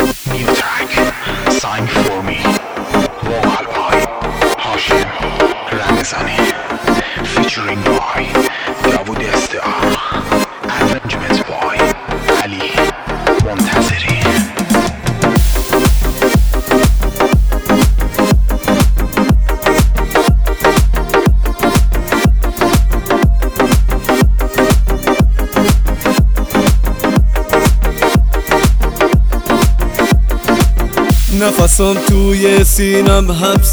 New track, sign for me. Vocal by Hashim Ramazani, featuring by Davud Estea, arrangement by Ali Montazeri. نفسم توی سینم حبس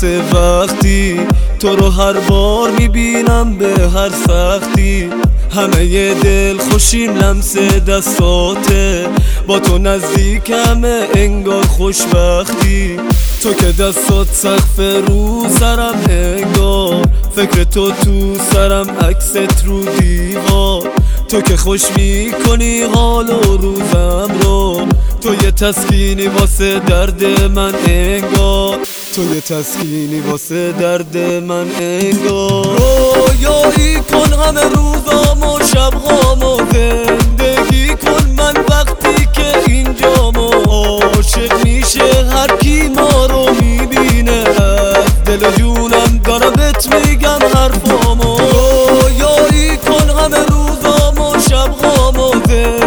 وقتی تو رو هر بار میبینم به هر سختی. همه ی دل خوشیم لمس دستاته، با تو نزدیکمه انگار خوشبختی. تو که دستات سقف رو سرم انگار، فکر تو سرم عکست رو دیوار. تو که خوش میکنی حال و روزم رو، تو یه تسکینی واسه درد من انگار، تو یه تسکینی واسه درد من انگار. رویایی کن همه روزام و شبهام و زندگی کن من وقتی که اینجامو. عاشق میشه هر کی ما رو میبینه، از دل و جونم دارم بهت میگم حرفامو. رویایی کن همه روزام و شبهام و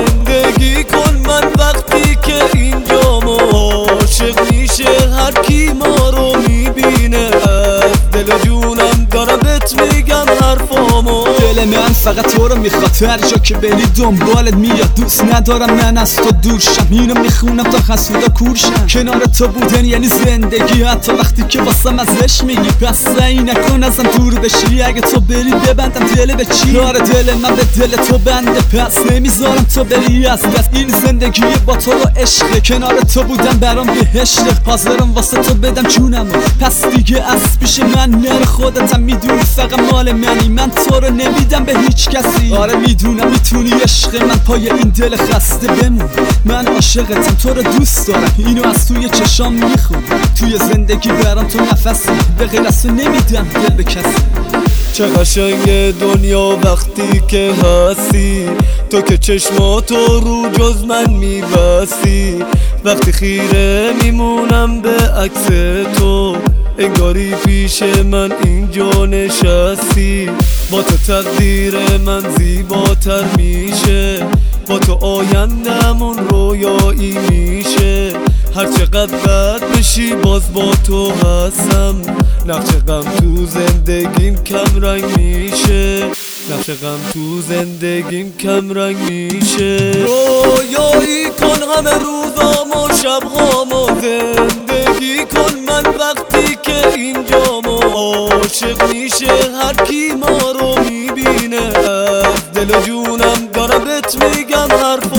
زندگی کن من وقتی که اینجامو. عاشق میشه هر کی ما رو میبینه، از دل و جونم دارم بهت میگم حرفامو. دل من فقط تو رو میخواد، هر جا که بری دنبالت میاد. دوست ندارم من از تو دور شم، اینو میخونم تا حسودا کورشم. کنار تو بودن یعنی زندگی، حتی وقتی که واسم ازش میگی. پس سعی نکن ازم دور بشی، اگه تو بری ببندم دل به چی. کار دل من به دل تو بنده، پس نمیذارم تو بری از دست. این زندگی با تو رو عشقه، کنار تو بودم برام بهشته. حاضرم واسه تو بدم جونم، پس دیگه از پیش من نره. خودتم میدونی فقط مال منی، من تو رو نمیدم به هیچ کسی. آره میدونم میتونی عشق من پای این دل خسته بمون. من عاشقتم، تو رو دوست دارم، اینو از توی چشام میخونم. توی زندگی برام تو نفسی، به غیر از تو نمیدم دل به کسی. چه قشنگ دنیا وقتی که هستی، تو که چشماتو رو جز من میبستی. وقتی خیره میمونم به عکس تو، انگاری پیش من اینجا نشستی. با تو تقدیر من زیباتر میشه، با تو آیندمون رویایی میشه. هر چقدر بد بشی باز با تو هستم، نقش غم تو زندگیم کم رنگ میشه، نقش غم تو زندگیم کم رنگ میشه. رویایی کن همه روزام و شبهام و زندگی کن من وقتی که اینجامو. عاشق میشه هر کی ما رو میبینه، از دل و جونم دارم بهت میگم حرف